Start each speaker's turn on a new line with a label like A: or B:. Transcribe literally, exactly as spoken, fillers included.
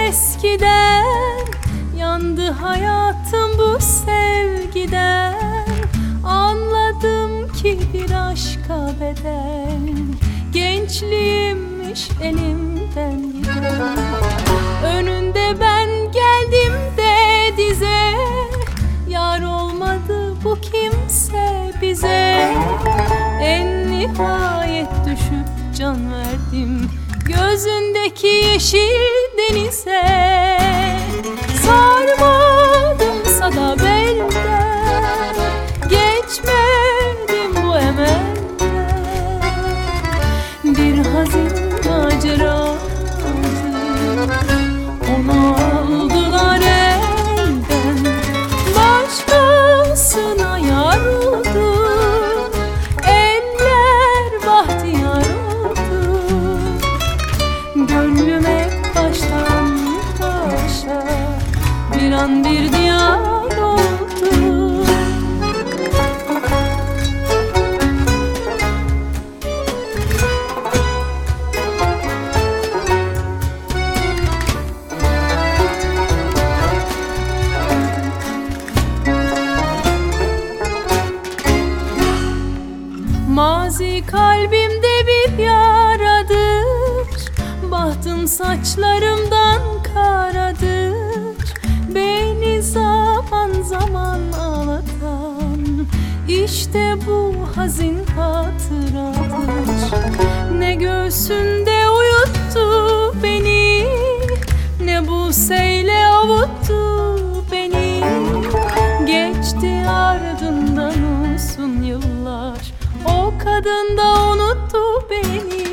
A: eskiden, yandı hayatım bu sevgiden. Anladım ki bir aşka bedel, gençliğimmiş elimden giden. Önünde ben geldim de dize, yar olmadı bu kimse bize. En nihayet düşüp can verdim gözündeki yeşil denize. Sarmadımsa da belden, geçmedim bu emelden. Bir hazin macera, onu aldılar elden. Başkasına yar oldu, eller bahtiyar oldu. Gönlüme baştan başa bir an bir diyar oldu. Mazi kalbimde bir yaradır, bahtım saçlarımdan karadır. Beni zaman zaman ağlatan işte bu hazin hatıradır. Ne göğsünde uyuttu beni, ne bu seyle avuttu beni. Geçti ardından uzun yıllar, o kadın da unuttu beni.